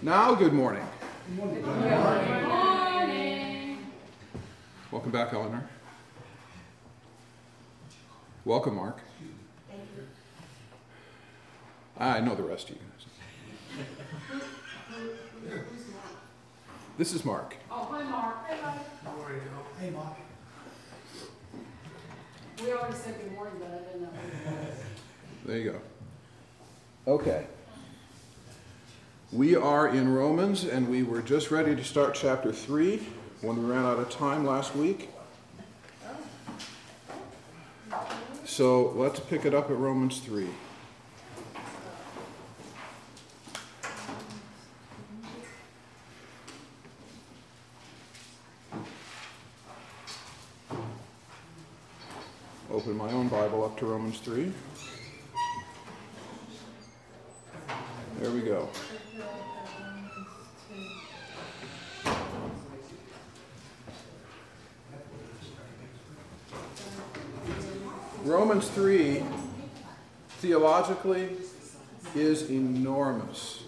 Now, good morning. Good morning. Good morning. Welcome back, Eleanor. Welcome, Mark. Thank you. I know the rest of you guys. This is Mark. Oh, hi, Mark. Hey, Mark. Hey, Mark. We already said good morning, but I didn't know who it was. There you go. Okay. We are in Romans, and we were just ready to start chapter 3 when we ran out of time last week. So let's pick it up at Romans 3. Open my own Bible up to Romans 3. There we go. Romans 3, theologically, is enormous.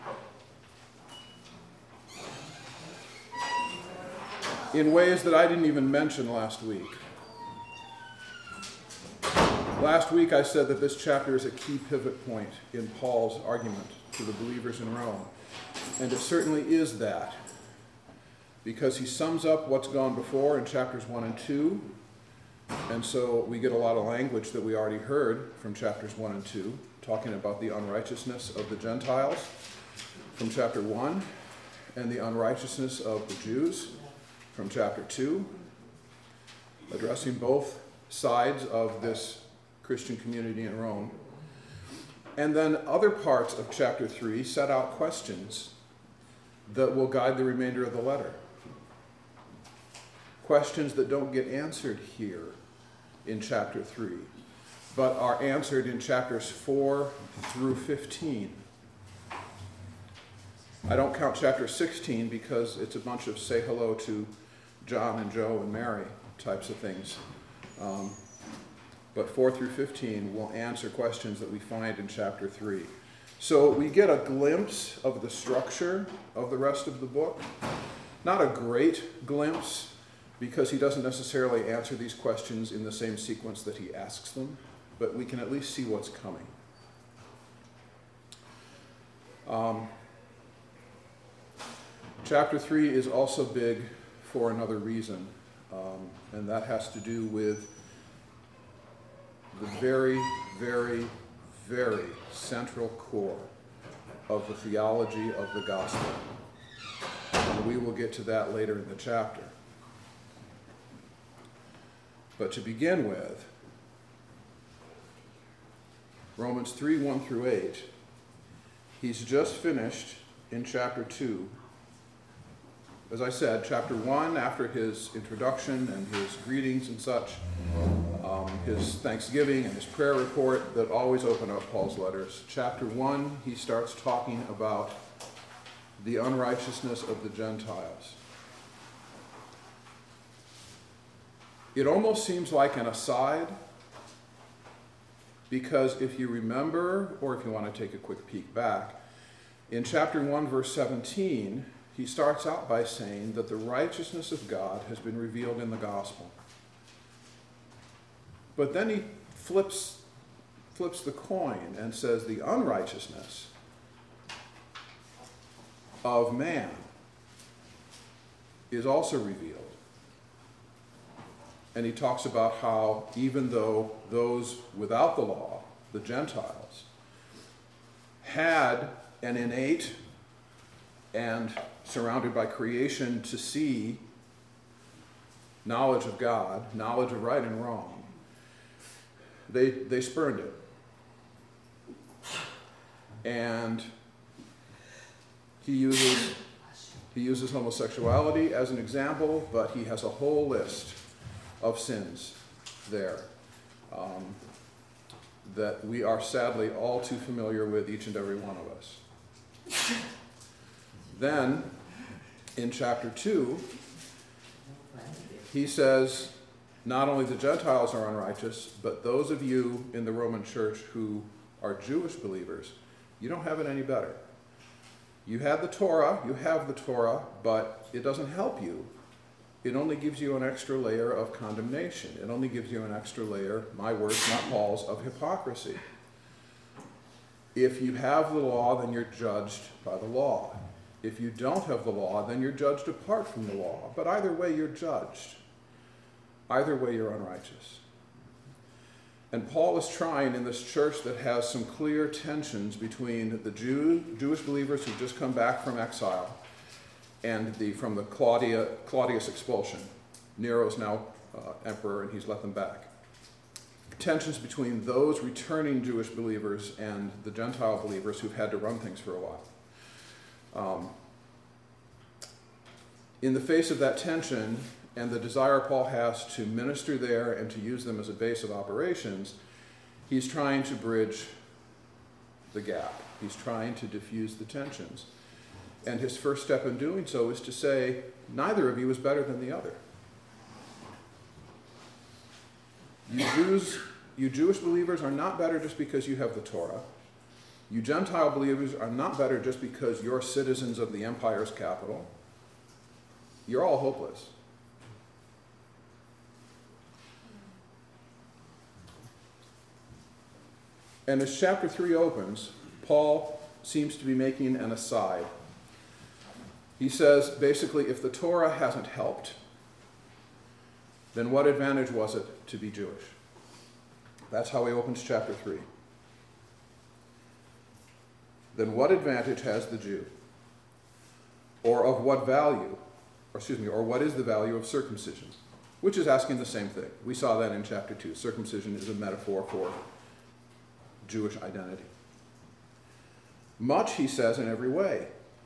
In ways that I didn't even mention last week. Last week I said that this chapter is a key pivot point in Paul's argument to the believers in Rome. And it certainly is that, because he sums up what's gone before in chapters 1 and 2. And so we get a lot of language that we already heard from chapters 1 and 2, talking about the unrighteousness of the Gentiles from chapter 1, and the unrighteousness of the Jews from chapter 2, addressing both sides of this Christian community in Rome. And then other parts of chapter 3 set out questions that will guide the remainder of the letter. Questions that don't get answered here in chapter 3, but are answered in chapters 4 through 15. I don't count chapter 16 because it's a bunch of say hello to John and Joe and Mary types of things. But 4 through 15 will answer questions that we find in chapter 3. So we get a glimpse of the structure of the rest of the book. Not a great glimpse, because he doesn't necessarily answer these questions in the same sequence that he asks them, but we can at least see what's coming. Chapter 3 is also big for another reason, and that has to do with the very, very, very central core of the theology of the gospel. And we will get to that later in the chapter. But to begin with, Romans 3, 1 through 8, he's just finished in chapter 2. As I said, chapter 1, after his introduction and his greetings and such, his thanksgiving and his prayer report that always open up Paul's letters. Chapter 1, he starts talking about the unrighteousness of the Gentiles. It almost seems like an aside, because if you remember, or if you want to take a quick peek back, in chapter 1, verse 17, he starts out by saying that the righteousness of God has been revealed in the gospel. But then he flips the coin and says the unrighteousness of man is also revealed. And he talks about how even though those without the law, the Gentiles, had an innate and surrounded by creation to see knowledge of God, knowledge of right and wrong, they spurned it. And he uses homosexuality as an example, but he has a whole list of sins there that we are sadly all too familiar with, each and every one of us. Then, in chapter 2, he says, not only the Gentiles are unrighteous, but those of you in the Roman church who are Jewish believers, you don't have it any better. You have the Torah, but it doesn't help you. It only gives you an extra layer of condemnation. It only gives you an extra layer, my words, not Paul's, of hypocrisy. If you have the law, then you're judged by the law. If you don't have the law, then you're judged apart from the law. But either way, you're judged. Either way, you're unrighteous. And Paul is trying in this church that has some clear tensions between the Jewish believers who've just come back from exile and from the Claudius expulsion. Nero's now emperor, and he's let them back. Tensions between those returning Jewish believers and the Gentile believers who've had to run things for a while. In the face of that tension and the desire Paul has to minister there and to use them as a base of operations, he's trying to bridge the gap. He's trying to diffuse the tensions. And his first step in doing so is to say, neither of you is better than the other. You Jewish believers are not better just because you have the Torah. You Gentile believers are not better just because you're citizens of the empire's capital. You're all hopeless. And as chapter 3 opens, Paul seems to be making an aside. He says, basically, if the Torah hasn't helped, then what advantage was it to be Jewish? That's how he opens chapter 3. Then what advantage has the Jew? Or of what value, or what is the value of circumcision? Which is asking the same thing. We saw that in chapter 2. Circumcision is a metaphor for Jewish identity. Much, he says, in every way.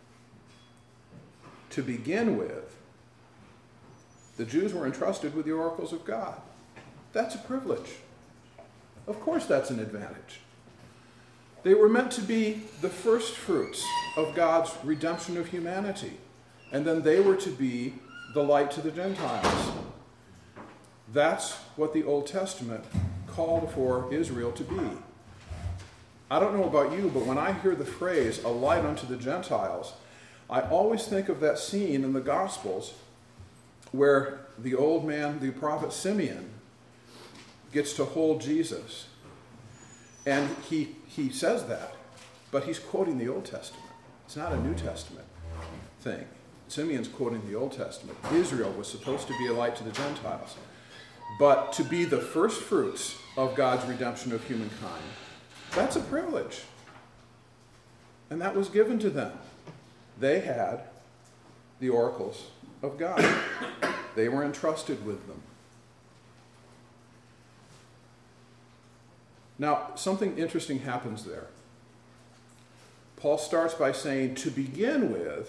To begin with, the Jews were entrusted with the oracles of God. That's a privilege. Of course that's an advantage. They were meant to be the first fruits of God's redemption of humanity. And then they were to be the light to the Gentiles. That's what the Old Testament called for Israel to be. I don't know about you, but when I hear the phrase, a light unto the Gentiles, I always think of that scene in the Gospels where the old man, the prophet Simeon, gets to hold Jesus. And he says that, but he's quoting the Old Testament. It's not a New Testament thing. Simeon's quoting the Old Testament. Israel was supposed to be a light to the Gentiles. But to be the first fruits of God's redemption of humankind, that's a privilege. And that was given to them. They had the oracles of God. They were entrusted with them. Now, something interesting happens there. Paul starts by saying, to begin with,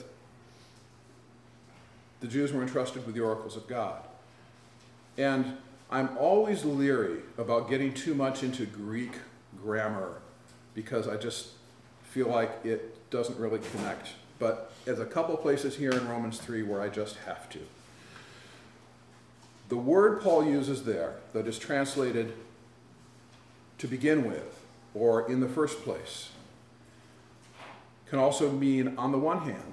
the Jews were entrusted with the oracles of God. And I'm always leery about getting too much into Greek grammar because I just feel like it doesn't really connect. But there's a couple places here in Romans 3 where I just have to. The word Paul uses there that is translated to begin with, or in the first place, can also mean on the one hand.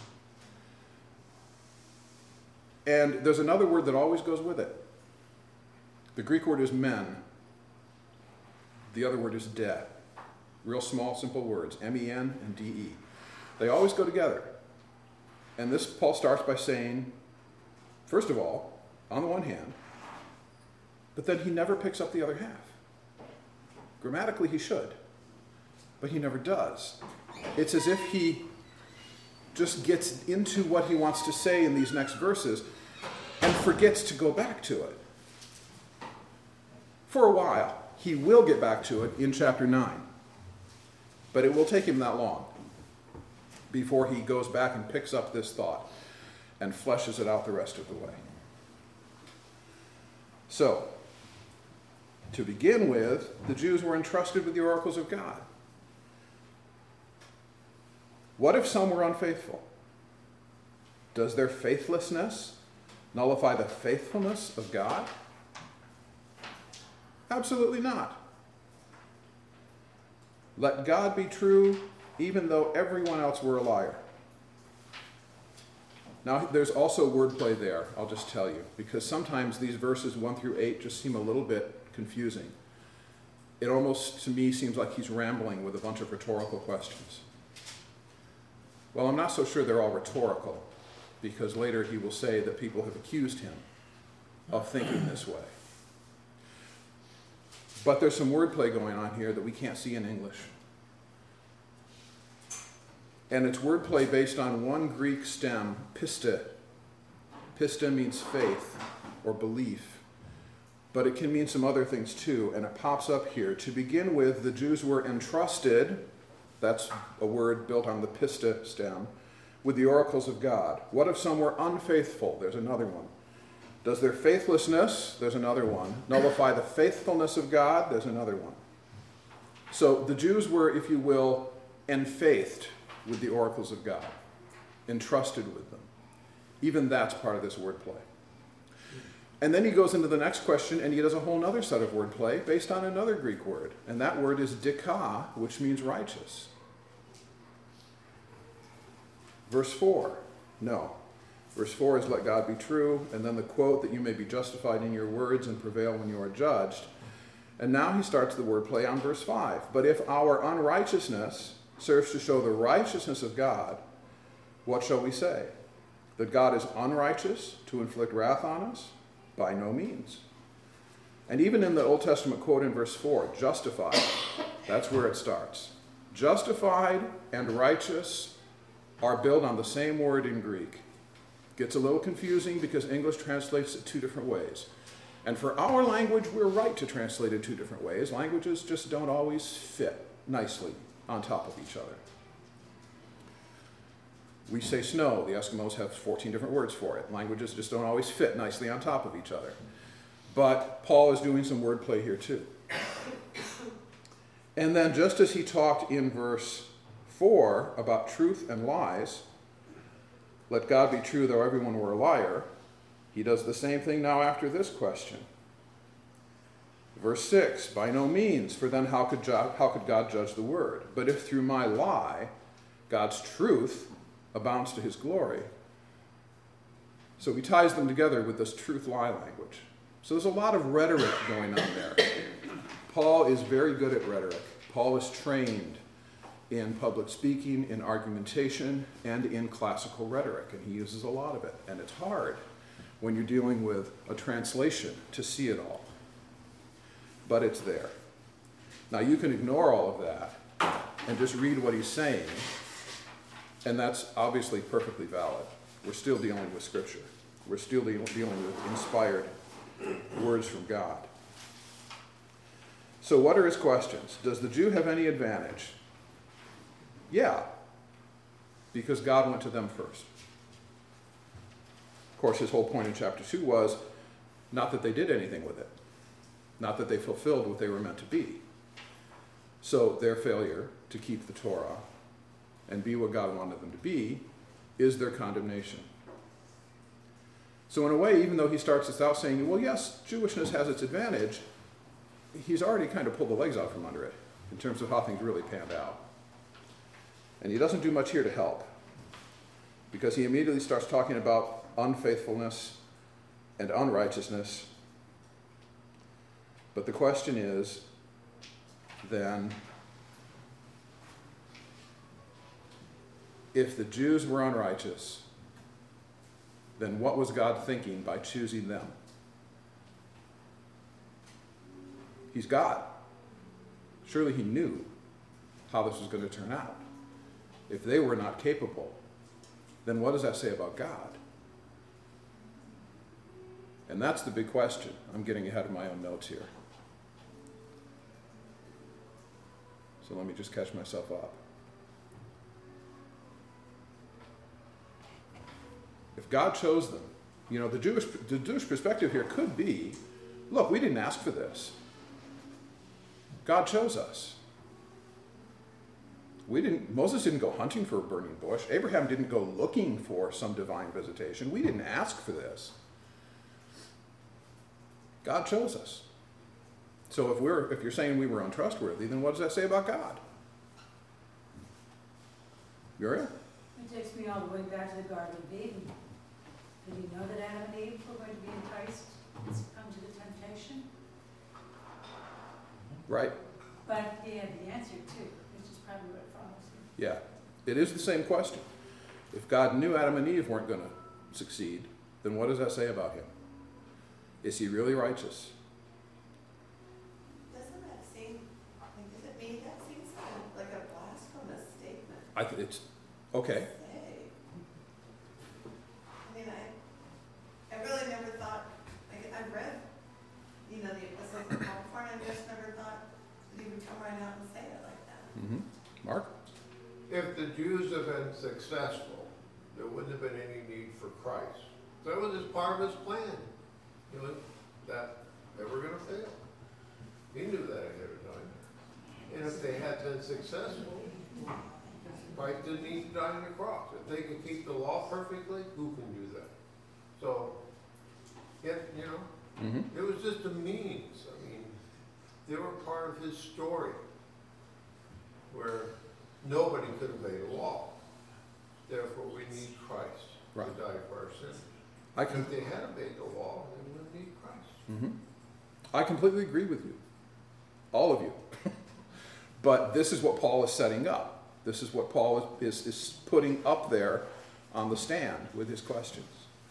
And there's another word that always goes with it. The Greek word is men. The other word is de. Real small, simple words, M-E-N and D-E. They always go together. And this Paul starts by saying, first of all, on the one hand, but then he never picks up the other half. Grammatically, he should, but he never does. It's as if he just gets into what he wants to say in these next verses and forgets to go back to it. For a while, he will get back to it in chapter 9, but it will take him that long before he goes back and picks up this thought and fleshes it out the rest of the way. So, to begin with, the Jews were entrusted with the oracles of God. What if some were unfaithful? Does their faithlessness nullify the faithfulness of God? Absolutely not. Let God be true, even though everyone else were a liar. Now, there's also wordplay there, I'll just tell you, because sometimes these verses 1 through 8 just seem a little bit confusing. It almost, to me, seems like he's rambling with a bunch of rhetorical questions. Well, I'm not so sure they're all rhetorical, because later he will say that people have accused him of thinking this way. But there's some wordplay going on here that we can't see in English. And it's wordplay based on one Greek stem, piste. Piste means faith or belief, but it can mean some other things too, and it pops up here. To begin with, the Jews were entrusted, that's a word built on the piste stem, with the oracles of God. What if some were unfaithful? There's another one. Does their faithlessness, there's another one, nullify the faithfulness of God? There's another one. So the Jews were, if you will, enfaithed with the oracles of God, entrusted with them. Even that's part of this wordplay. And then he goes into the next question, and he does a whole other set of wordplay based on another Greek word, and that word is dika, which means righteous. Verse 4, no. Verse 4 is let God be true, and then the quote that you may be justified in your words and prevail when you are judged. And now he starts the wordplay on verse 5. But if our unrighteousness serves to show the righteousness of God, what shall we say? That God is unrighteous to inflict wrath on us? By no means. And even in the Old Testament quote in verse 4, justified, that's where it starts. Justified and righteous are built on the same word in Greek. Gets a little confusing because English translates it two different ways. And for our language, we're right to translate it two different ways. Languages just don't always fit nicely on top of each other. We say snow. The Eskimos have 14 different words for it. Languages just don't always fit nicely on top of each other. But Paul is doing some wordplay here too. And then just as he talked in verse 4 about truth and lies, let God be true though everyone were a liar, he does the same thing now after this question. Verse 6, by no means, for then how could God judge the word? But if through my lie, God's truth abounds to his glory. So he ties them together with this truth-lie language. So there's a lot of rhetoric going on there. Paul is very good at rhetoric. Paul is trained in public speaking, in argumentation, and in classical rhetoric, and he uses a lot of it. And it's hard when you're dealing with a translation to see it all. But it's there. Now you can ignore all of that and just read what he's saying, and that's obviously perfectly valid. We're still dealing with Scripture. We're still dealing with inspired words from God. So what are his questions? Does the Jew have any advantage? Yeah, because God went to them first. Of course, his whole point in chapter 2 was not that they did anything with it, not that they fulfilled what they were meant to be. So their failure to keep the Torah and be what God wanted them to be is their condemnation. So in a way, even though he starts this out saying, well, yes, Jewishness has its advantage, he's already kind of pulled the legs out from under it in terms of how things really panned out. And he doesn't do much here to help, because he immediately starts talking about unfaithfulness and unrighteousness. But the question is, then, if the Jews were unrighteous, then what was God thinking by choosing them? He's God. Surely he knew how this was going to turn out. If they were not capable, then what does that say about God? And that's the big question. I'm getting ahead of my own notes here. So let me just catch myself up. If God chose them, the Jewish perspective here could be, look, we didn't ask for this. God chose us. Moses didn't go hunting for a burning bush. Abraham didn't go looking for some divine visitation. We didn't ask for this. God chose us. So if you're saying we were untrustworthy, then what does that say about God? Muriel? It takes me all the way back to the Garden of Eden. Did he know that Adam and Eve were going to be enticed and succumb to the temptation? Right? But he had the answer too, which is probably what follows here. Yeah. It is the same question. If God knew Adam and Eve weren't going to succeed, then what does that say about him? Is he really righteous? Doesn't that seem, to me, that seems like a blasphemous statement. It's okay. I really never thought, I've read, the epistles of Paul before, and I just never thought that he would come right out and say it like that. Mm-hmm. Mark? If the Jews had been successful, there wouldn't have been any need for Christ. That was just part of his plan, that they were going to fail. He knew that ahead of time. And if they had been successful, Christ didn't need to die on the cross. If they could keep the law perfectly, who can do that? So, Mm-hmm. it was just a means. They were part of his story where nobody could obey the law. Therefore, we need Christ Right. to die for our sins. I can. If they had obeyed the law, they wouldn't need Christ. Mm-hmm. I completely agree with you. All of you. But this is what Paul is setting up. This is what Paul is putting up there on the stand with his questions.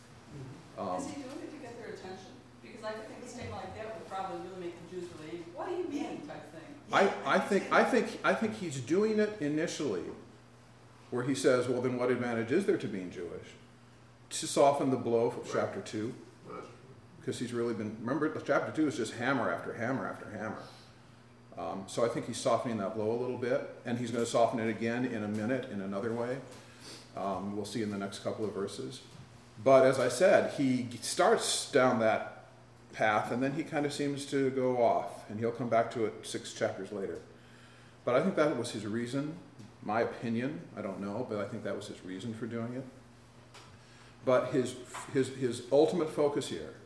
Is he doing it to get their attention? Because I could think a statement like that would probably really make the Jews really, what do you mean, type thing. I think he's doing it initially where he says, well, then what advantage is there to being Jewish? To soften the blow of chapter 2. Because he's really been, remember, chapter 2 is just hammer after hammer after hammer. So I think he's softening that blow a little bit, and he's going to soften it again in a minute in another way. We'll see in the next couple of verses. But as I said, he starts down that path, and then he kind of seems to go off, and he'll come back to it 6 chapters later. But I think that was his reason. My opinion, I don't know, but I think that was his reason for doing it. But his ultimate focus here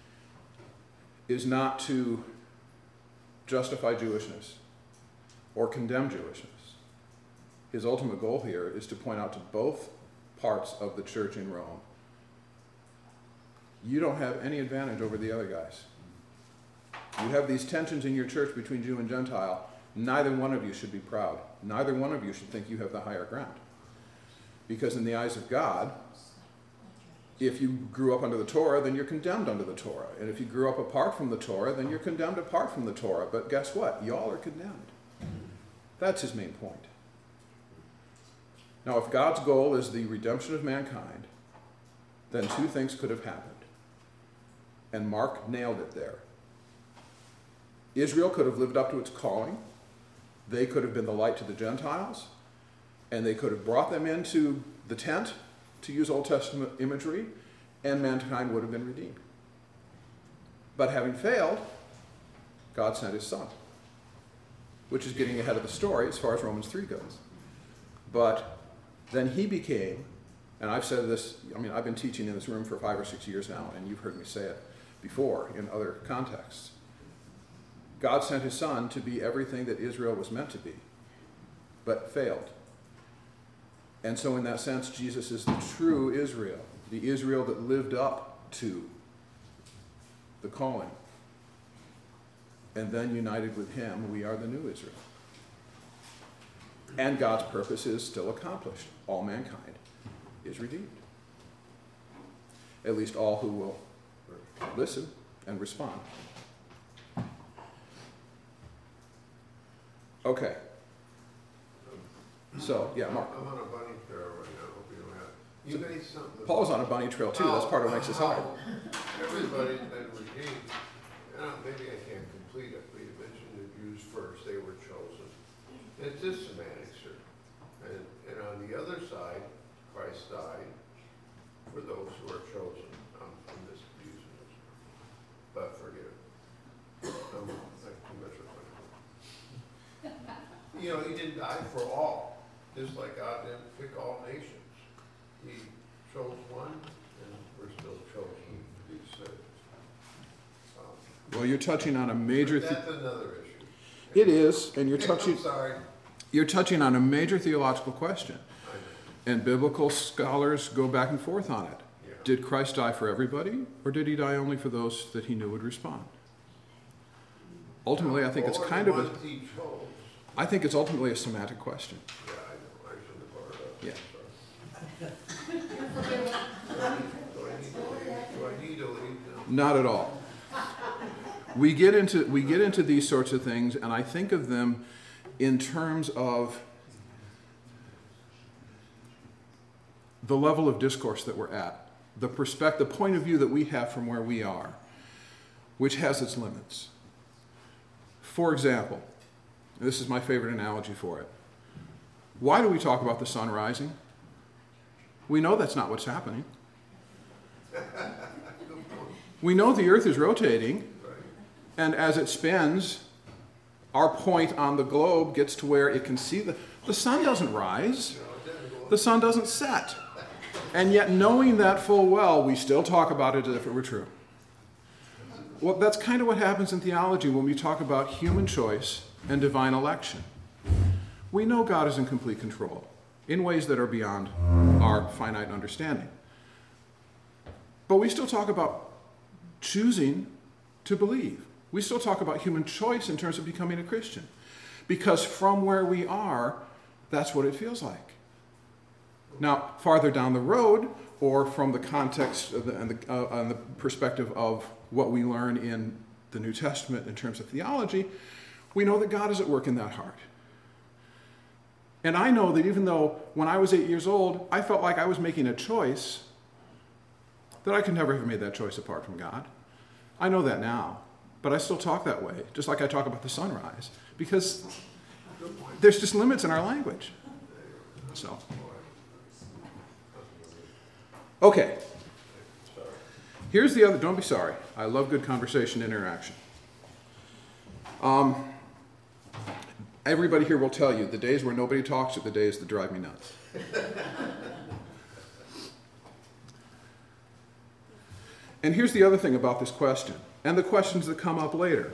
is not to justify Jewishness or condemn Jewishness. His ultimate goal here is to point out to both parts of the church in Rome, you don't have any advantage over the other guys. You have these tensions in your church between Jew and Gentile. Neither one of you should be proud. Neither one of you should think you have the higher ground. Because in the eyes of God, if you grew up under the Torah, then you're condemned under the Torah. And if you grew up apart from the Torah, then you're condemned apart from the Torah. But guess what? Y'all are condemned. That's his main point. Now, if God's goal is the redemption of mankind, then 2 things could have happened. And Mark nailed it there. Israel could have lived up to its calling. They could have been the light to the Gentiles. And they could have brought them into the tent, to use Old Testament imagery, and mankind would have been redeemed. But having failed, God sent his son, which is getting ahead of the story as far as Romans 3 goes. But then he became, and I've said this, I've been teaching in this room for 5 or 6 years now, and you've heard me say it before in other contexts. God sent his son to be everything that Israel was meant to be, but failed. And so in that sense, Jesus is the true Israel, the Israel that lived up to the calling. And then united with him, we are the new Israel. And God's purpose is still accomplished. All mankind is redeemed. At least all who will listen and respond. Okay. So, yeah, Mark. I'm on a bunny trail right now. Hope you don't have. You made something. Paul's on a bunny trail too. That's part of what makes this hard. Everybody's been redeemed. Maybe I can't complete it, but you mentioned the Jews first. They were chosen. It's just semantics here. And on the other side, Christ died for those who are chosen. I'm misusing this. But forgive it. I'm like too much of a he didn't die for all. Just like God didn't pick all nations. He chose one, and we're still chosen to be saved. Well, you're touching on a major... That's another issue. It is, and you're touching... I'm sorry. You're touching on a major theological question. And biblical scholars go back and forth on it. Yeah. Did Christ die for everybody, or did he die only for those that he knew would respond? Ultimately, I think it's kind of a... He chose. I think it's ultimately a semantic question. Yeah, I know, I shouldn't have brought it up. Yeah. Do I need to leave now? Not at all. We get into these sorts of things, and I think of them in terms of the level of discourse that we're at, the perspective, the point of view that we have from where we are, which has its limits. For example, and this is my favorite analogy for it. Why do we talk about the sun rising? We know that's not what's happening. We know the earth is rotating, and as it spins, our point on the globe gets to where it can see the sun doesn't rise, the sun doesn't set. And yet, knowing that full well, we still talk about it as if it were true. Well, that's kind of what happens in theology when we talk about human choice and divine election. We know God is in complete control in ways that are beyond our finite understanding. But we still talk about choosing to believe. We still talk about human choice in terms of becoming a Christian. Because from where we are, that's what it feels like. Now, farther down the road, or from the context and the perspective of what we learn in the New Testament in terms of theology, we know that God is at work in that heart. And I know that even though when I was 8 years old, I felt like I was making a choice, that I could never have made that choice apart from God. I know that now, but I still talk that way, just like I talk about the sunrise, because there's just limits in our language. So, okay. Here's the other, don't be sorry. I love good conversation and interaction. Everybody here will tell you the days where nobody talks are the days that drive me nuts. And here's the other thing about this question, and the questions that come up later,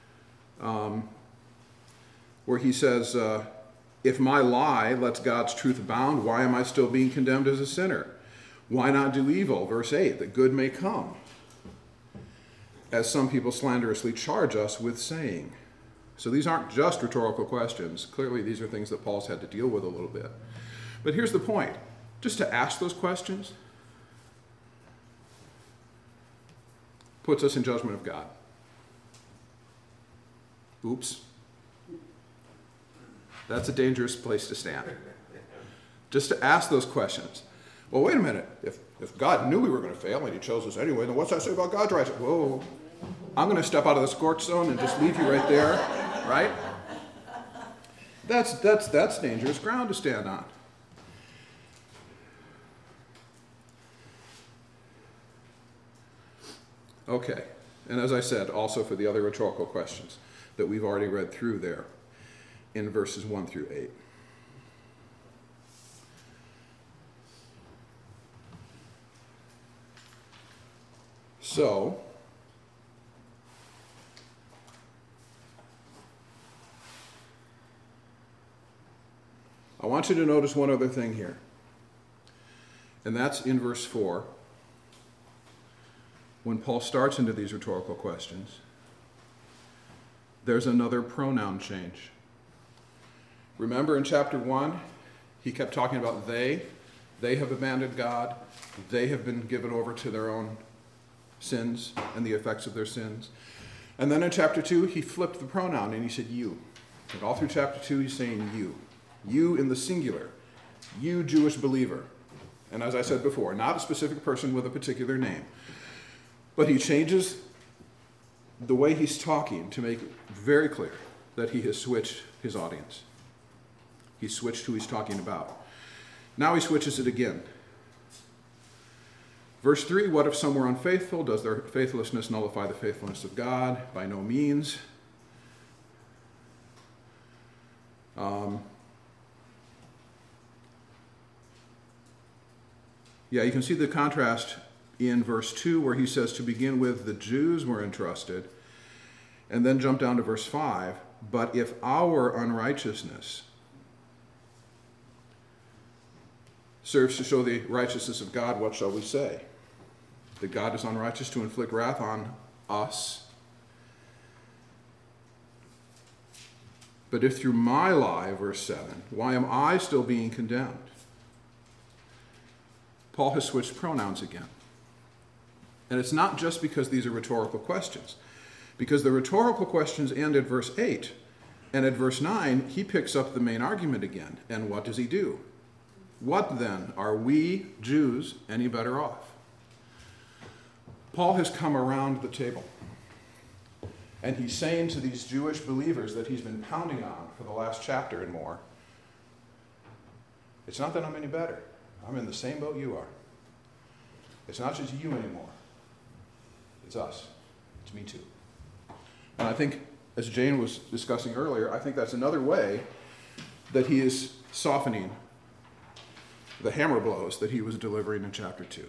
where he says, if my lie lets God's truth abound, why am I still being condemned as a sinner? Why not do evil? Verse 8, that good may come, as some people slanderously charge us with saying. So these aren't just rhetorical questions. Clearly, these are things that Paul's had to deal with a little bit. But here's the point. Just to ask those questions puts us in judgment of God. Oops. That's a dangerous place to stand. Just to ask those questions. Well, wait a minute. If God knew we were going to fail and he chose us anyway, then what's that say about God's rights? Whoa. I'm going to step out of the scorch zone and just leave you right there, right? That's dangerous ground to stand on. Okay, and as I said, also for the other rhetorical questions that we've already read through there in verses 1 through 8. So, I want you to notice one other thing here, and that's in verse 4. When Paul starts into these rhetorical questions, there's another pronoun change. Remember in chapter 1, he kept talking about they have abandoned God, they have been given over to their own sins and the effects of their sins. And then in chapter 2, he flipped the pronoun and he said you. And all through chapter 2, he's saying you. You in the singular. You Jewish believer. And as I said before, not a specific person with a particular name. But he changes the way he's talking to make it very clear that he has switched his audience. He's switched who he's talking about. Now he switches it again. Verse 3, what if some were unfaithful? Does their faithlessness nullify the faithfulness of God? By no means. You can see the contrast in verse 2 where he says to begin with, the Jews were entrusted, and then jump down to verse 5, but if our unrighteousness serves to show the righteousness of God, what shall we say? that God is unrighteous to inflict wrath on us. But if through my lie, verse 7, why am I still being condemned? Paul has switched pronouns again. And it's not just because these are rhetorical questions, because the rhetorical questions end at verse 8, and at verse 9, he picks up the main argument again. And what does he do? What then? Are we, Jews, any better off? Paul has come around the table, and he's saying to these Jewish believers that he's been pounding on for the last chapter and more, it's not that I'm any better. I'm in the same boat you are. It's not just you anymore. It's us. It's me too. And I think, as Jane was discussing earlier, I think that's another way that he is softening the hammer blows that he was delivering in chapter 2.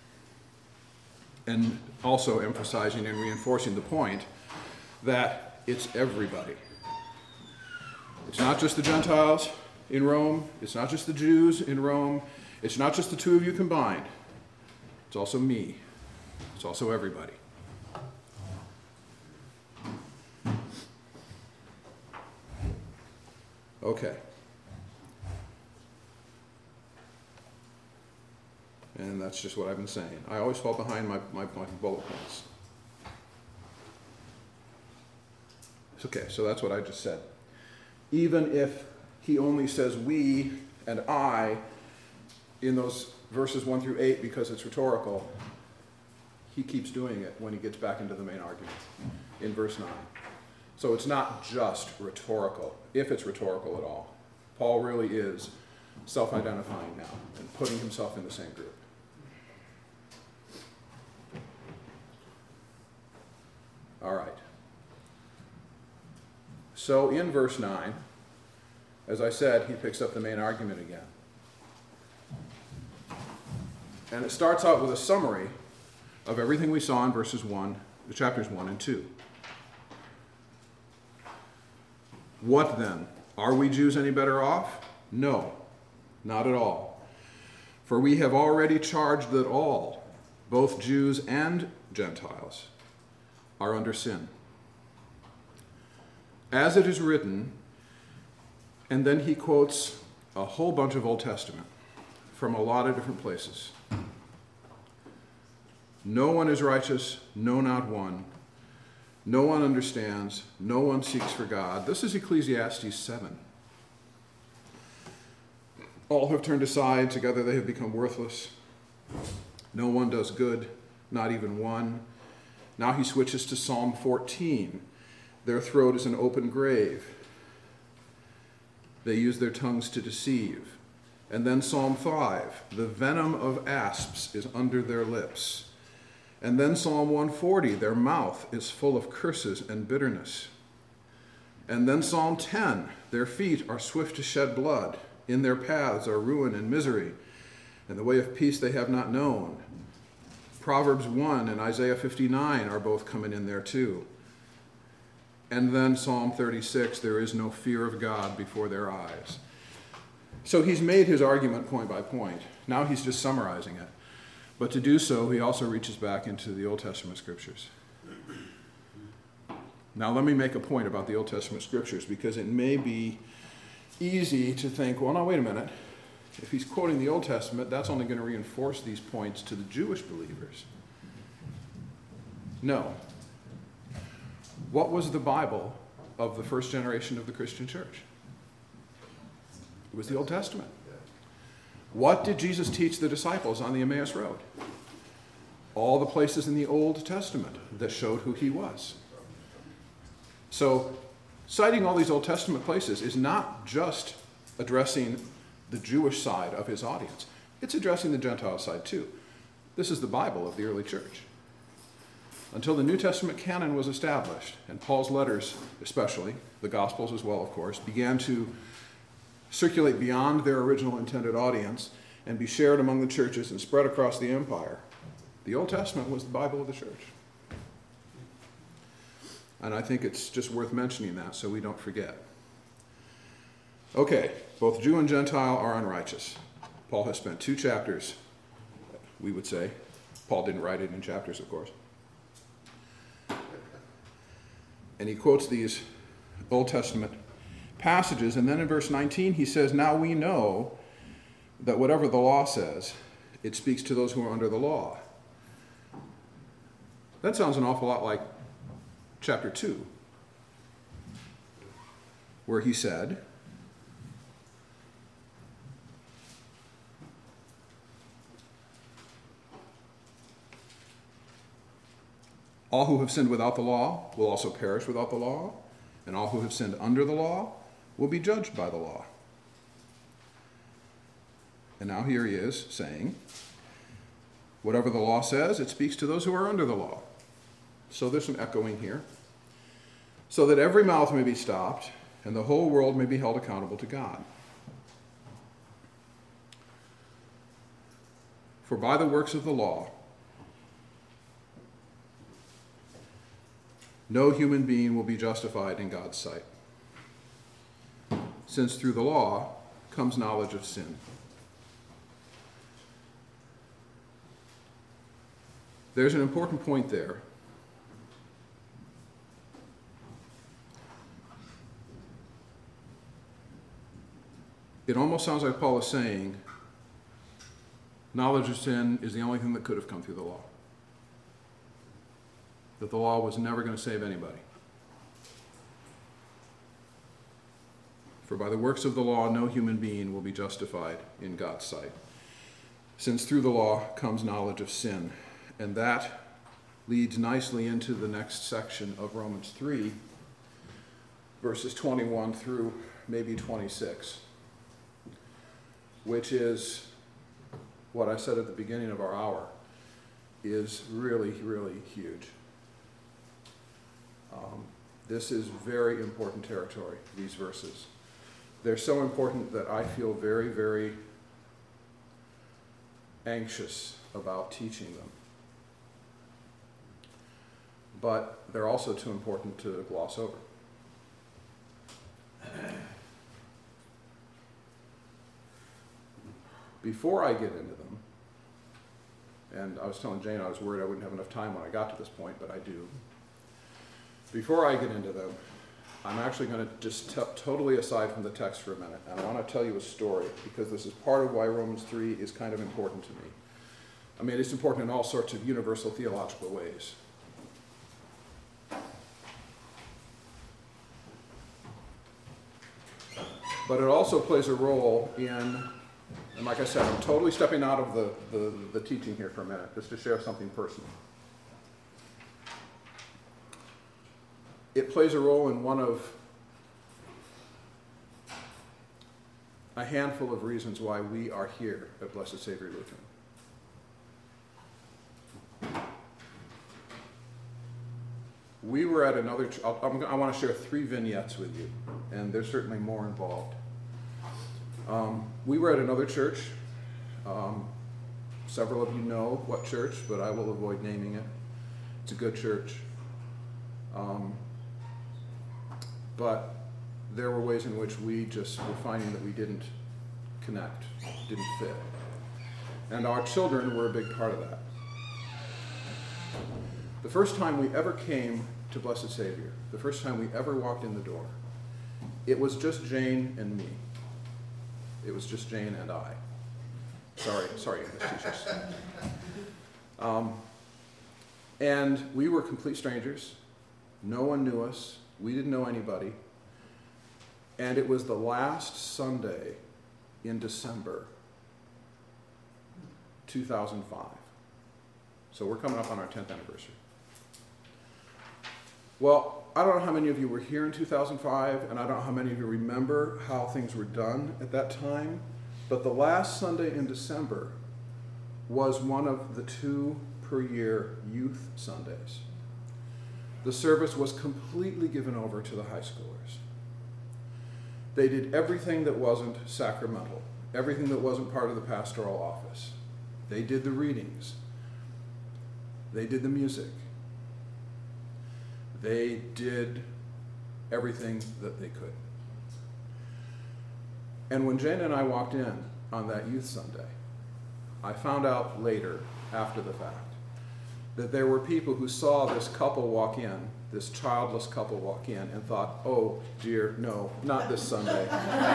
And also emphasizing and reinforcing the point that it's everybody. It's not just the Gentiles in Rome. It's not just the Jews in Rome. It's not just the two of you combined. It's also me. It's also everybody. Okay. And that's just what I've been saying. I always fall behind my bullet points. Okay, so that's what I just said. Even if he only says we and I in those verses 1 through 8 because it's rhetorical, he keeps doing it when he gets back into the main argument in verse 9. So it's not just rhetorical, if it's rhetorical at all. Paul really is self-identifying now and putting himself in the same group. All right. So in verse 9, as I said, he picks up the main argument again. And it starts out with a summary of everything we saw in chapters 1 and 2. What then? Are we Jews any better off? No, not at all. For we have already charged that all, both Jews and Gentiles, are under sin. As it is written, and then he quotes a whole bunch of Old Testament from a lot of different places. No one is righteous, no, not one. No one understands, no one seeks for God. This is Ecclesiastes 7. All have turned aside, together they have become worthless. No one does good, not even one. Now he switches to Psalm 14. Their throat is an open grave. They use their tongues to deceive. And then Psalm 5. The venom of asps is under their lips. And then Psalm 140. Their mouth is full of curses and bitterness. And then Psalm 10. Their feet are swift to shed blood. In their paths are ruin and misery. And the way of peace they have not known. Proverbs 1 and Isaiah 59 are both coming in there too. And then Psalm 36, there is no fear of God before their eyes. So he's made his argument point by point. Now he's just summarizing it. But to do so, he also reaches back into the Old Testament scriptures. Now let me make a point about the Old Testament scriptures, because it may be easy to think, well, no, wait a minute. If he's quoting the Old Testament, that's only going to reinforce these points to the Jewish believers. No. What was the Bible of the first generation of the Christian church? It was the Old Testament. What did Jesus teach the disciples on the Emmaus Road? All the places in the Old Testament that showed who he was. So, citing all these Old Testament places is not just addressing the Jewish side of his audience. It's addressing the Gentile side too. This is the Bible of the early church. Until the New Testament canon was established, and Paul's letters especially, the Gospels as well, of course, began to circulate beyond their original intended audience and be shared among the churches and spread across the empire, the Old Testament was the Bible of the church. And I think it's just worth mentioning that so we don't forget. Okay, both Jew and Gentile are unrighteous. Paul has spent 2 chapters, we would say, Paul didn't write it in chapters, of course. And he quotes these Old Testament passages, and then in verse 19 he says, now we know that whatever the law says, it speaks to those who are under the law. That sounds an awful lot like chapter 2, where he said, all who have sinned without the law will also perish without the law, and all who have sinned under the law will be judged by the law. And now here he is saying, whatever the law says, it speaks to those who are under the law. So there's some echoing here. So that every mouth may be stopped, and the whole world may be held accountable to God. For by the works of the law, no human being will be justified in God's sight, since through the law comes knowledge of sin. There's an important point there. It almost sounds like Paul is saying, knowledge of sin is the only thing that could have come through the law. That the law was never going to save anybody. For by the works of the law, no human being will be justified in God's sight, since through the law comes knowledge of sin. And that leads nicely into the next section of Romans 3, verses 21 through maybe 26, which is what I said at the beginning of our hour, is really, really huge. This is very important territory, these verses. They're so important that I feel very, very anxious about teaching them. But they're also too important to gloss over. Before I get into them, and I was telling Jane I was worried I wouldn't have enough time when I got to this point, but I do. Before I get into them, I'm actually going to just step totally aside from the text for a minute, and I want to tell you a story, because this is part of why Romans 3 is kind of important to me. I mean, it's important in all sorts of universal theological ways. But it also plays a role in, and like I said, I'm totally stepping out of the teaching here for a minute, just to share something personal. It plays a role in one of a handful of reasons why we are here at Blessed Savior Lutheran. We were at another, I want to share 3 vignettes with you, and there's certainly more involved. We were at another church. Several of you know what church, but I will avoid naming it. It's a good church. But there were ways in which we just were finding that we didn't connect, didn't fit. And our children were a big part of that. The first time we ever came to Blessed Savior, the first time we ever walked in the door, it was just Jane and me. It was just Jane and I. Sorry, English teachers. And we were complete strangers. No one knew us. We didn't know anybody. And it was the last Sunday in December 2005. So we're coming up on our 10th anniversary. Well, I don't know how many of you were here in 2005, and I don't know how many of you remember how things were done at that time, but the last Sunday in December was one of the 2 per year youth Sundays. The service was completely given over to the high schoolers. They did everything that wasn't sacramental, everything that wasn't part of the pastoral office. They did the readings. They did the music. They did everything that they could. And when Jane and I walked in on that youth Sunday, I found out later after the fact, that there were people who saw this couple walk in, this childless couple walk in, and thought, oh dear, no, not this Sunday.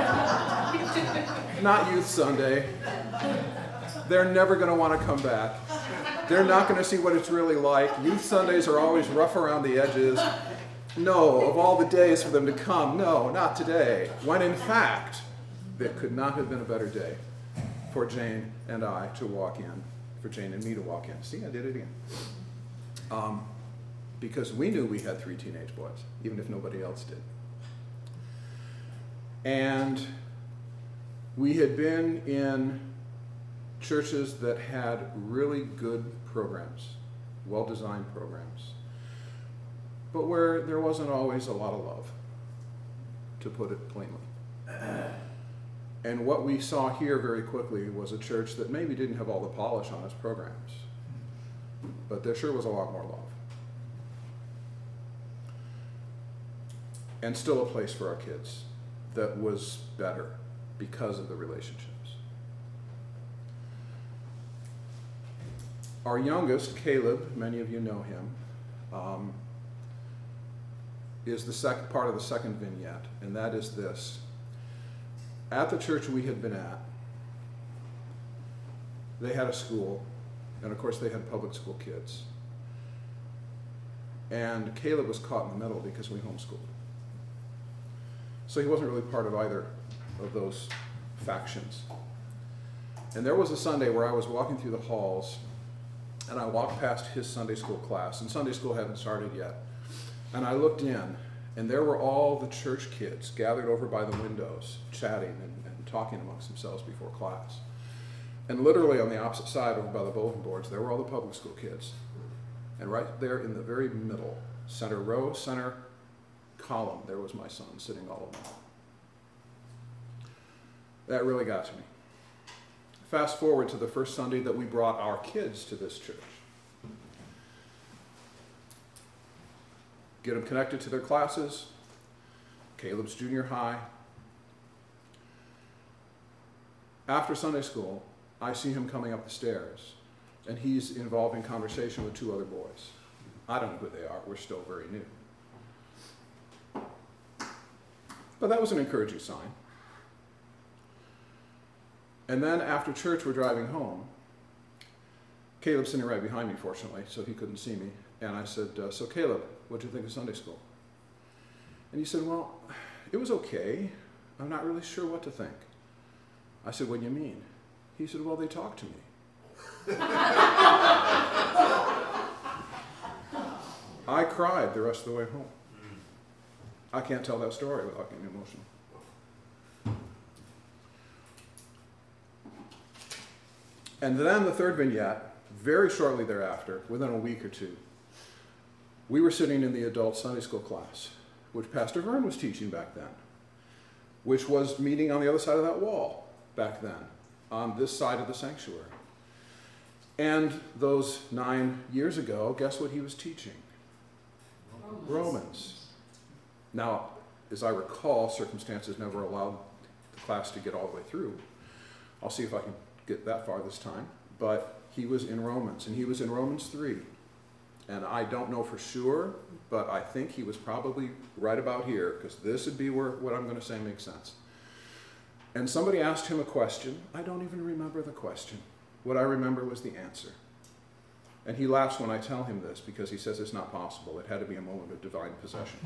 Not Youth Sunday. They're never going to want to come back. They're not going to see what it's really like. Youth Sundays are always rough around the edges. No, of all the days for them to come, no, not today. When in fact, there could not have been a better day for Jane and I to walk in, for Jane and me to walk in. See, I did it again. Because we knew we had 3 teenage boys, even if nobody else did. And we had been in churches that had really good programs, well-designed programs, but where there wasn't always a lot of love, to put it plainly. And what we saw here very quickly was a church that maybe didn't have all the polish on its programs, but there sure was a lot more love. And still a place for our kids that was better because of the relationships. Our youngest, Caleb, many of you know him, is the part of the second vignette, and that is this. At the church we had been at, they had a school, and of course they had public school kids. And Caleb was caught in the middle because we homeschooled. So he wasn't really part of either of those factions. And there was a Sunday where I was walking through the halls, and I walked past his Sunday school class, and Sunday school hadn't started yet. And I looked in, and there were all the church kids gathered over by the windows, chatting and talking amongst themselves before class. And literally on the opposite side, over by the bulletin boards, there were all the public school kids. And right there in the very middle, center row, center column, there was my son sitting all alone. That really got to me. Fast forward to the first Sunday that we brought our kids to this church. Get them connected to their classes. Caleb's junior high. After Sunday school, I see him coming up the stairs, and he's involved in conversation with 2 other boys. I don't know who they are. We're still very new. But that was an encouraging sign. And then after church, we're driving home. Caleb's sitting right behind me, fortunately, so he couldn't see me. And I said, so Caleb, what'd you think of Sunday school? And he said, well, it was okay. I'm not really sure what to think. I said, what do you mean? He said, well, they talked to me. I cried the rest of the way home. I can't tell that story without getting emotional. And then the third vignette, very shortly thereafter, within a week or 2, we were sitting in the adult Sunday school class, which Pastor Vern was teaching back then, which was meeting on the other side of that wall back then, on this side of the sanctuary. And those 9 years ago, guess what he was teaching? Romans. Now, as I recall, circumstances never allowed the class to get all the way through. I'll see if I can get that far this time. But he was in Romans, and he was in Romans 3. And I don't know for sure, but I think he was probably right about here, because this would be where what I'm going to say makes sense. And somebody asked him a question. I don't even remember the question. What I remember was the answer. And he laughs when I tell him this, because he says it's not possible. It had to be a moment of divine possession.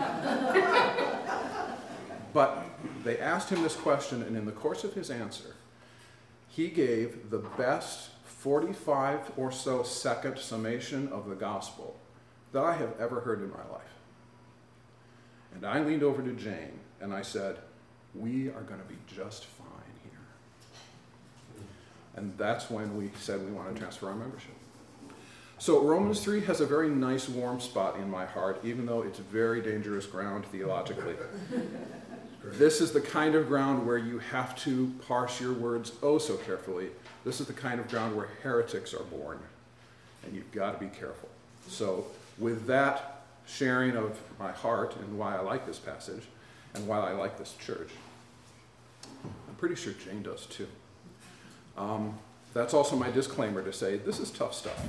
But they asked him this question, and in the course of his answer, he gave the best 45 or so second summation of the gospel that I have ever heard in my life. And I leaned over to Jane, and I said, we are going to be just fine here. And that's when we said we want to transfer our membership. So Romans 3 has a very nice warm spot in my heart, even though it's very dangerous ground theologically. This is the kind of ground where you have to parse your words oh so carefully. This is the kind of ground where heretics are born, and you've got to be careful. So with that sharing of my heart and why I like this passage and why I like this church, I'm pretty sure Jane does too. That's also my disclaimer to say this is tough stuff.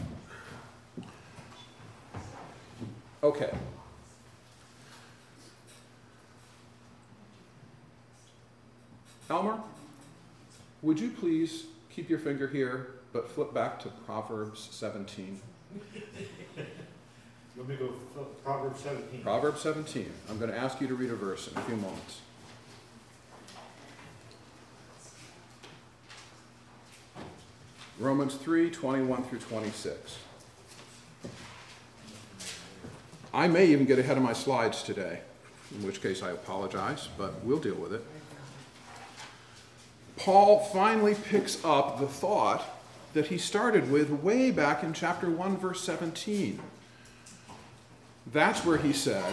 Okay. Elmer, would you please keep your finger here, but flip back to Proverbs 17? You want me to go Proverbs 17? Proverbs 17. I'm going to ask you to read a verse in a few moments. Romans 3:21 through 26. I may even get ahead of my slides today, in which case I apologize, but we'll deal with it. Paul finally picks up the thought that he started with way back in chapter 1, verse 17. That's where he said,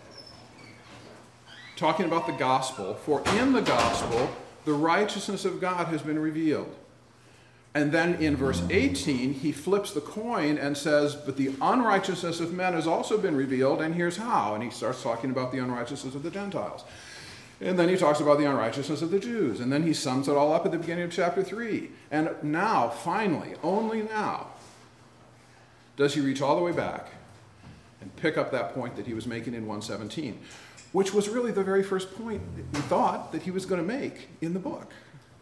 talking about the gospel, for in the gospel the righteousness of God has been revealed. And then in verse 18, he flips the coin and says, but the unrighteousness of men has also been revealed, and here's how. And he starts talking about the unrighteousness of the Gentiles. And then he talks about the unrighteousness of the Jews. And then he sums it all up at the beginning of chapter 3. And now, finally, only now, does he reach all the way back and pick up that point that he was making in 1:17, which was really the very first point that he thought that he was going to make in the book.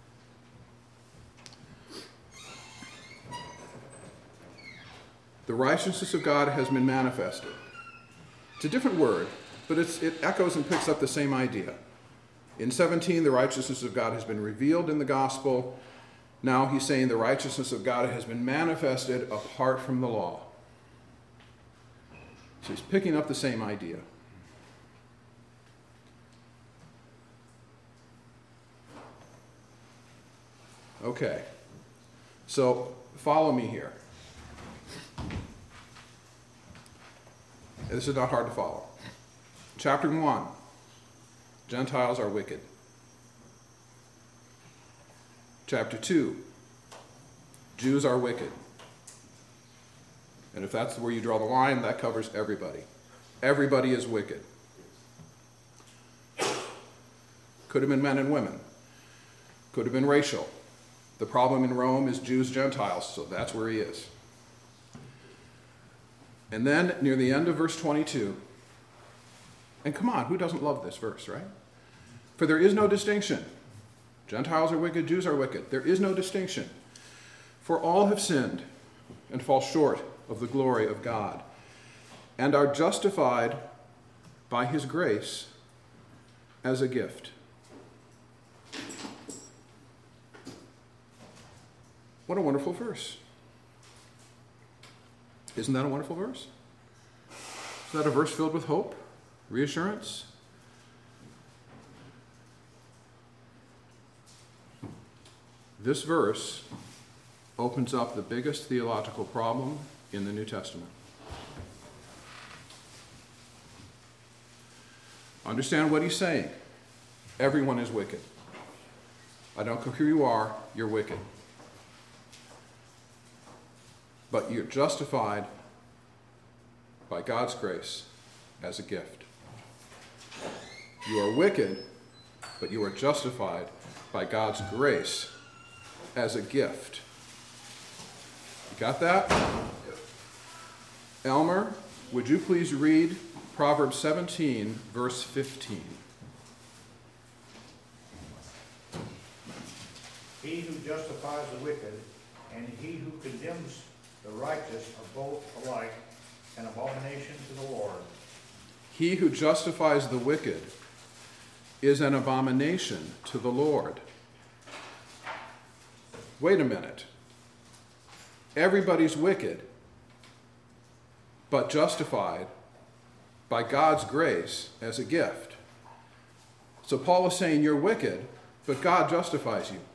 The righteousness of God has been manifested. It's a different word, but it echoes and picks up the same idea. In 17, the righteousness of God has been revealed in the gospel. Now he's saying the righteousness of God has been manifested apart from the law. So he's picking up the same idea. Okay, so follow me here. This is not hard to follow. Chapter 1, Gentiles are wicked. Chapter 2, Jews are wicked. And if that's where you draw the line, that covers everybody. Everybody is wicked. Could have been men and women. Could have been racial. The problem in Rome is Jews, Gentiles, so that's where he is. And then near the end of verse 22, and come on, who doesn't love this verse, right? For there is no distinction. Gentiles are wicked, Jews are wicked. There is no distinction. For all have sinned and fall short of the glory of God, and are justified by his grace as a gift. What a wonderful verse. Isn't that a wonderful verse? Is that a verse filled with hope, reassurance? This verse opens up the biggest theological problem in the New Testament. Understand what he's saying. Everyone is wicked. I don't care who you are, you're wicked. But you're justified by God's grace as a gift. You are wicked, but you are justified by God's grace as a gift. You got that? Elmer, would you please read Proverbs 17, verse 15? He who justifies the wicked and he who condemns the righteous are both alike an abomination to the Lord. He who justifies the wicked is an abomination to the Lord. Wait a minute. Everybody's wicked, but justified by God's grace as a gift. So Paul is saying you're wicked, but God justifies you.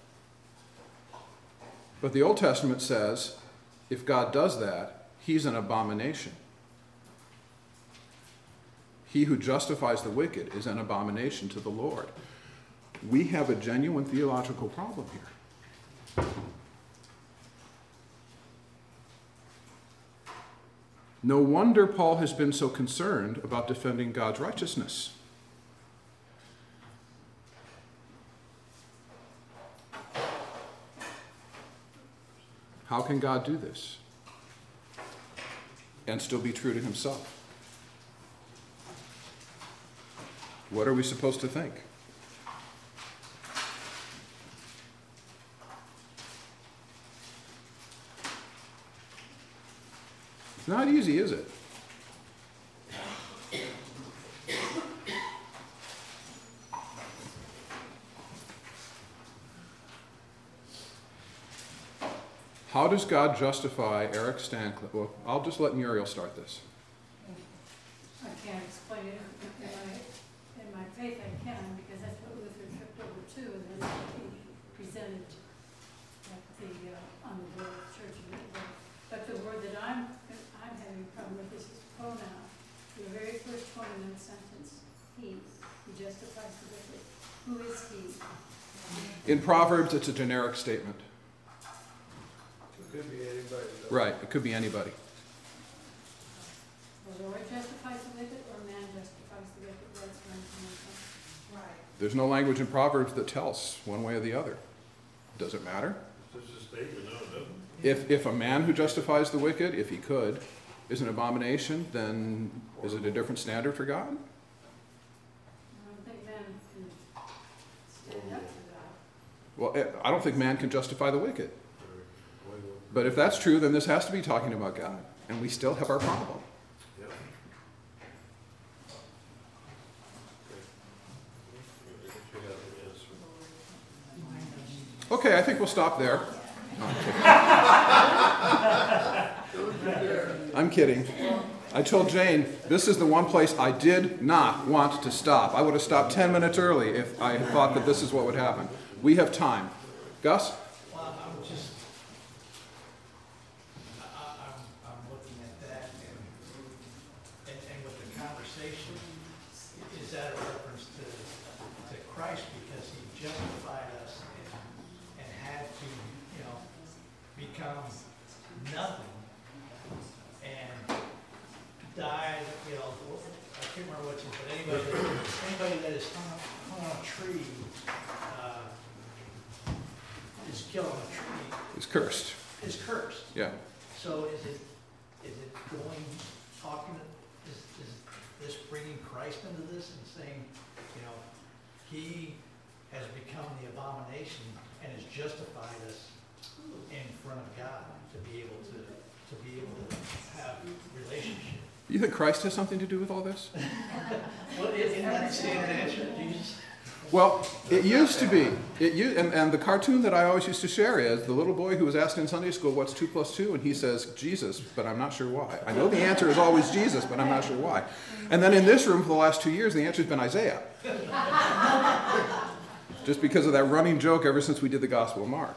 But the Old Testament says, if God does that, he's an abomination. He who justifies the wicked is an abomination to the Lord. We have a genuine theological problem here. No wonder Paul has been so concerned about defending God's righteousness. How can God do this and still be true to himself? What are we supposed to think? It's not easy, is it? How does God justify Eric Stankley? Well, I'll just let Muriel start this. I can't explain it in my faith. I can, because that's what Luther tripped over to, and that's what he presented at on the board of Church of England. But the word that I'm having a problem with is pronoun. The very first one in the sentence, he justifies the wicked. Who is he? In Proverbs, it's a generic statement. It could be anybody. Though. Right, it could be anybody. Well, the Lord justifies the wicked, or man justifies the wicked? That's what I'm coming from. Right. There's no language in Proverbs that tells one way or the other. Does it matter? It's just a statement, no, it doesn't. If a man who justifies the wicked, if he could, is an abomination, then is it a different standard for God? I don't think man can stand up to that. Well, I don't think man can justify the wicked. But if that's true, then this has to be talking about God, and we still have our problem. Yeah. Okay, I think we'll stop there. No, I'm kidding. I told Jane, this is the one place I did not want to stop. I would have stopped 10 minutes early if I had thought that this is what would happen. We have time. Gus? Well, I'm looking at that, and with the conversation, is that a reference to Christ because he justified us and had to, become nothing and died, I can't remember what you said, but anybody that is hung on a tree, is killed on a tree. Is cursed. Is cursed. Yeah. So is it is this bringing Christ into this and saying, he has become the abomination and has justified us in front of God to be able to have relationship. You think Christ has something to do with all this? Well, isn't that the standard answer, Jesus? Well, it used to be. And the cartoon that I always used to share is the little boy who was asked in Sunday school, what's 2 + 2? And he says, Jesus, but I'm not sure why. I know the answer is always Jesus, but I'm not sure why. And then in this room for the last 2 years, the answer has been Isaiah. Just because of that running joke ever since we did the Gospel of Mark.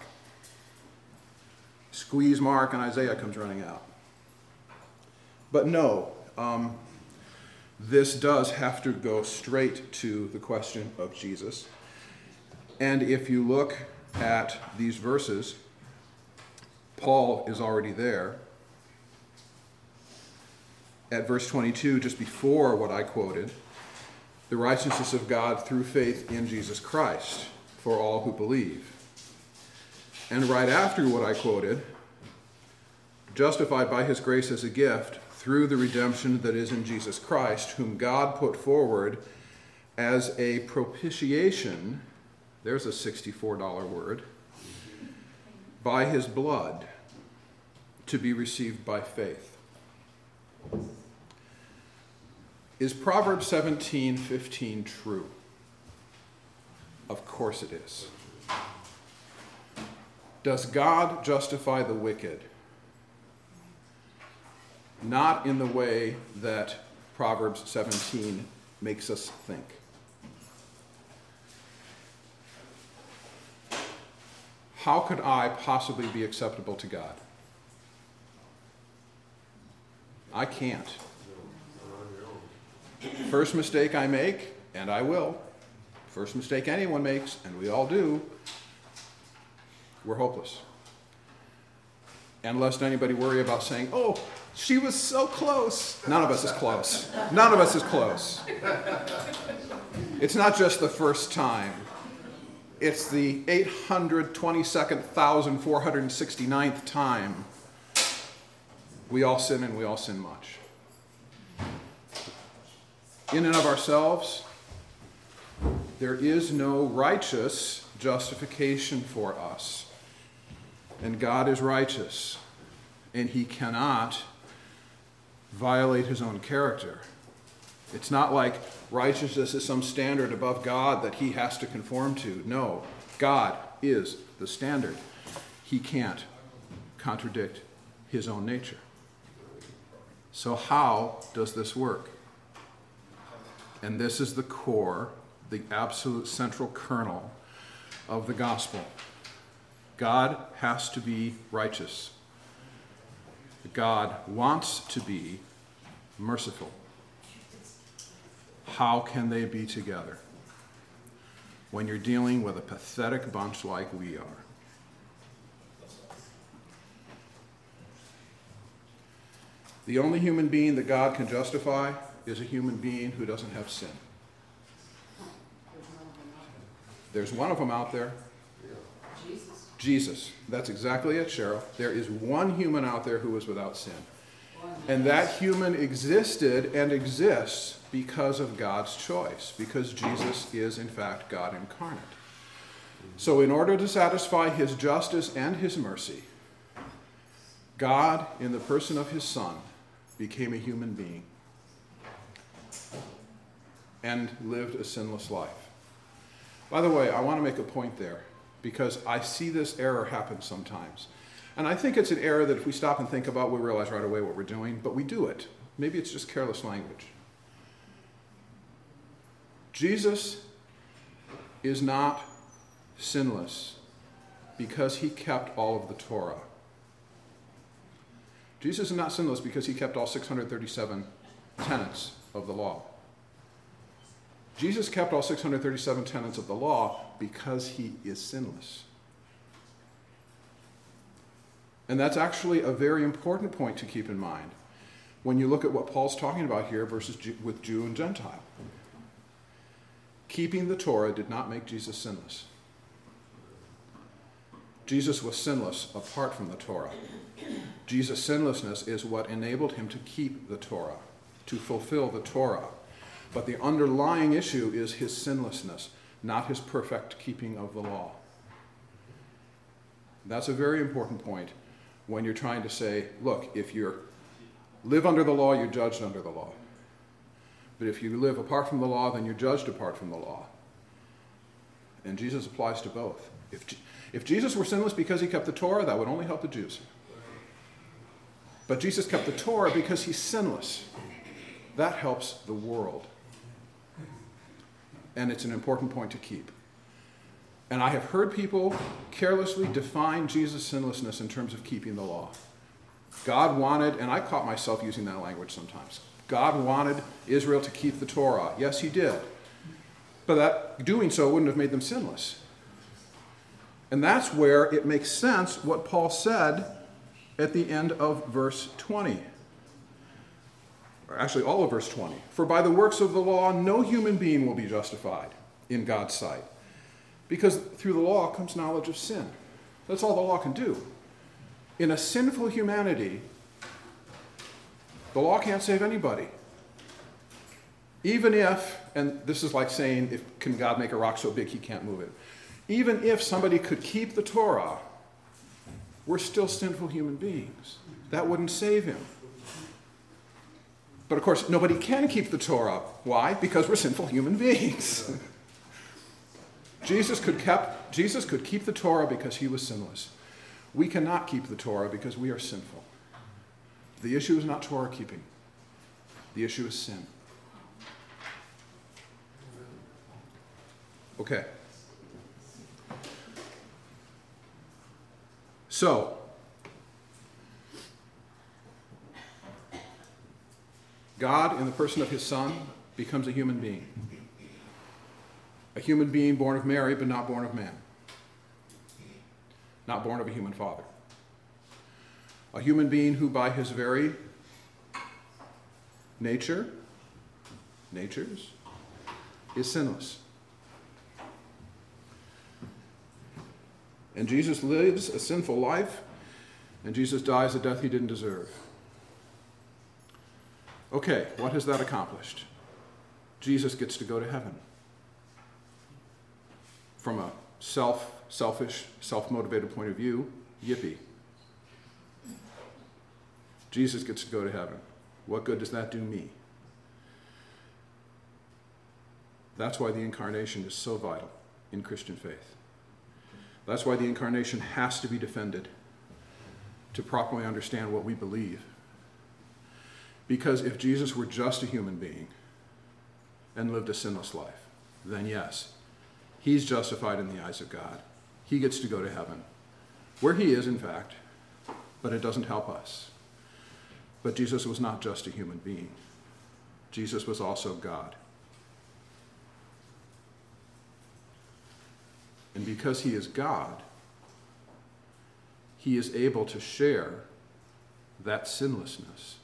Squeeze Mark and Isaiah comes running out. But no, this does have to go straight to the question of Jesus. And if you look at these verses, Paul is already there. At verse 22, just before what I quoted, the righteousness of God through faith in Jesus Christ for all who believe. And right after what I quoted, justified by his grace as a gift through the redemption that is in Jesus Christ, whom God put forward as a propitiation, there's a $64 word, by his blood to be received by faith. Is Proverbs 17:15 true? Of course it is. Does God justify the wicked? Not in the way that Proverbs 17 makes us think. How could I possibly be acceptable to God? I can't. First mistake I make, and I will, first mistake anyone makes, and we all do, we're hopeless. And lest anybody worry about saying, oh, she was so close. None of us is close. None of us is close. It's not just the first time. it's the 822,469th time we all sin and we all sin much. In and of ourselves, there is no righteous justification for us. And God is righteous, and he cannot violate his own character. It's not like righteousness is some standard above God that he has to conform to. No, God is the standard. He can't contradict his own nature. So how does this work? And this is the core, the absolute central kernel of the gospel. God has to be righteous. God wants to be merciful. How can they be together when you're dealing with a pathetic bunch like we are? The only human being that God can justify is a human being who doesn't have sin. There's one of them out there. Jesus. That's exactly it, Cheryl. There is one human out there who is without sin. And that human existed and exists because of God's choice, because Jesus is, in fact, God incarnate. So in order to satisfy his justice and his mercy, God, in the person of his Son, became a human being and lived a sinless life. By the way, I want to make a point there, because I see this error happen sometimes. And I think it's an error that if we stop and think about, we realize right away what we're doing, but we do it. Maybe it's just careless language. Jesus is not sinless because he kept all of the Torah. Jesus is not sinless because he kept all 637 tenets of the law. Jesus kept all 637 tenets of the law because he is sinless. And that's actually a very important point to keep in mind when you look at what Paul's talking about here versus with Jew and Gentile. Keeping the Torah did not make Jesus sinless. Jesus was sinless apart from the Torah. Jesus' sinlessness is what enabled him to keep the Torah, to fulfill the Torah. But the underlying issue is his sinlessness, not his perfect keeping of the law. That's a very important point when you're trying to say, look, if you live under the law, you're judged under the law. But if you live apart from the law, then you're judged apart from the law. And Jesus applies to both. If Jesus were sinless because he kept the Torah, that would only help the Jews. But Jesus kept the Torah because he's sinless. That helps the world. And it's an important point to keep. And I have heard people carelessly define Jesus' sinlessness in terms of keeping the law. God wanted, and I caught myself using that language sometimes, God wanted Israel to keep the Torah. Yes, he did. But that doing so wouldn't have made them sinless. And that's where it makes sense what Paul said at the end of verse 20. Or actually, all of verse 20. For by the works of the law, no human being will be justified in God's sight. Because through the law comes knowledge of sin. That's all the law can do. In a sinful humanity, the law can't save anybody. Even if, and this is like saying, can God make a rock so big he can't move it? Even if somebody could keep the Torah, we're still sinful human beings. That wouldn't save him. But of course, nobody can keep the Torah. Why? Because we're sinful human beings. Jesus could keep the Torah because he was sinless. We cannot keep the Torah because we are sinful. The issue is not Torah keeping. The issue is sin. Okay. So, God, in the person of his Son, becomes a human being. A human being born of Mary, but not born of man. Not born of a human father. A human being who by his very natures, is sinless. And Jesus lives a sinful life, and Jesus dies a death he didn't deserve. Okay, what has that accomplished? Jesus gets to go to heaven. From a selfish, self-motivated point of view, yippee. Jesus gets to go to heaven. What good does that do me? That's why the incarnation is so vital in Christian faith. That's why the incarnation has to be defended to properly understand what we believe. Because if Jesus were just a human being and lived a sinless life, then yes, he's justified in the eyes of God. He gets to go to heaven, where he is, in fact, but it doesn't help us. But Jesus was not just a human being. Jesus was also God. And because he is God, he is able to share that sinlessness,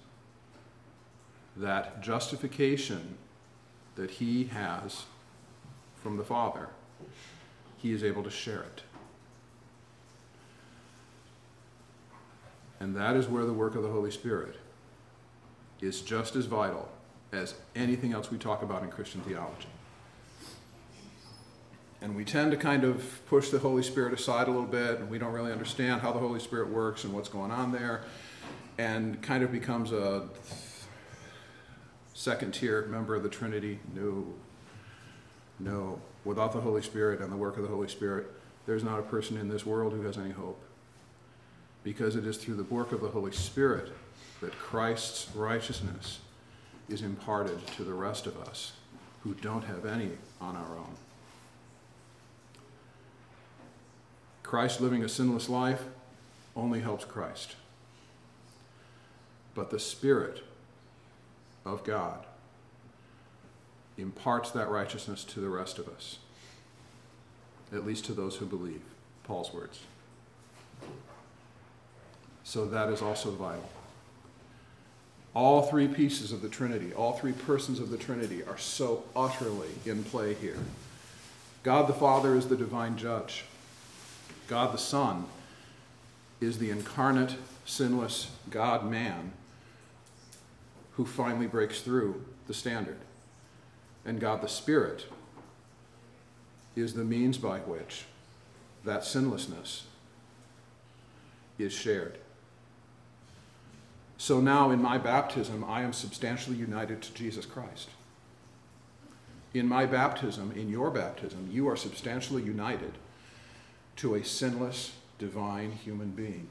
that justification that he has from the Father. He is able to share it. And that is where the work of the Holy Spirit is just as vital as anything else we talk about in Christian theology. And we tend to kind of push the Holy Spirit aside a little bit, and we don't really understand how the Holy Spirit works and what's going on there, and kind of becomes a second-tier member of the Trinity. No. Without the Holy Spirit and the work of the Holy Spirit, there's not a person in this world who has any hope. Because it is through the work of the Holy Spirit that Christ's righteousness is imparted to the rest of us who don't have any on our own. Christ living a sinless life only helps Christ. But the Spirit of God imparts that righteousness to the rest of us, at least to those who believe, Paul's words. So that is also vital. All three pieces of the Trinity, all three persons of the Trinity are so utterly in play here. God the Father is the divine judge. God the Son is the incarnate, sinless God-man who finally breaks through the standard. And God the Spirit is the means by which that sinlessness is shared. So now in my baptism, I am substantially united to Jesus Christ. In my baptism, in your baptism, you are substantially united to a sinless, divine human being.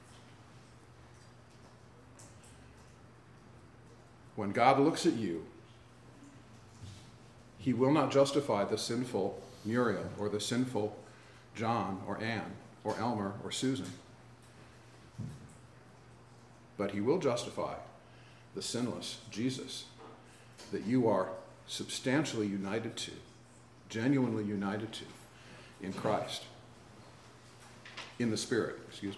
When God looks at you, he will not justify the sinful Muriel or the sinful John or Anne or Elmer or Susan. But he will justify the sinless Jesus that you are substantially united to, genuinely united to, in Christ. In the Spirit, excuse me.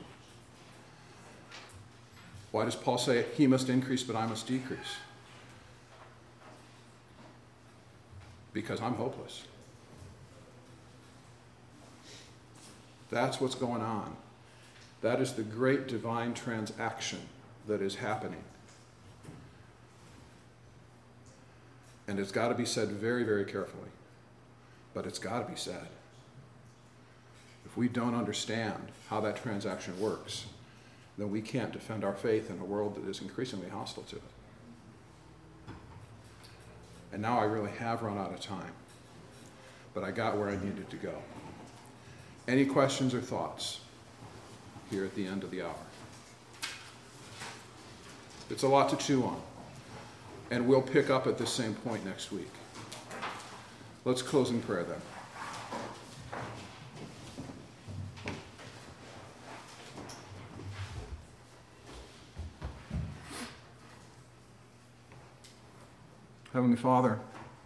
Why does Paul say, he must increase, but I must decrease? Because I'm hopeless. That's what's going on. That is the great divine transaction that is happening. And it's got to be said very, very carefully. But it's got to be said. If we don't understand how that transaction works, then we can't defend our faith in a world that is increasingly hostile to it. And now I really have run out of time. But I got where I needed to go. Any questions or thoughts here at the end of the hour? It's a lot to chew on. And we'll pick up at this same point next week. Let's close in prayer then. Heavenly Father,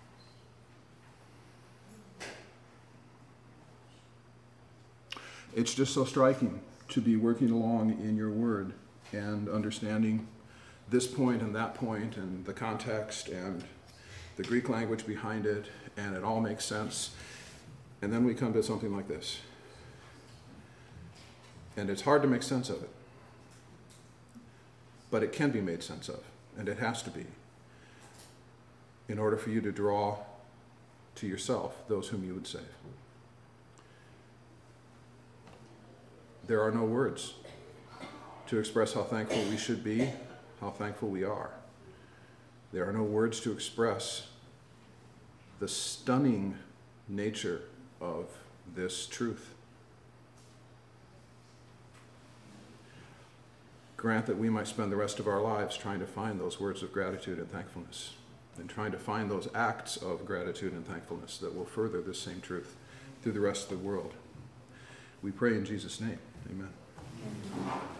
it's just so striking to be working along in your word and understanding this point and that point and the context and the Greek language behind it, and it all makes sense. And then we come to something like this. And it's hard to make sense of it. But it can be made sense of, and it has to be, in order for you to draw to yourself those whom you would save. There are no words to express how thankful we should be, how thankful we are. There are no words to express the stunning nature of this truth. Grant that we might spend the rest of our lives trying to find those words of gratitude and thankfulness, and trying to find those acts of gratitude and thankfulness that will further this same truth through the rest of the world. We pray in Jesus' name. Amen.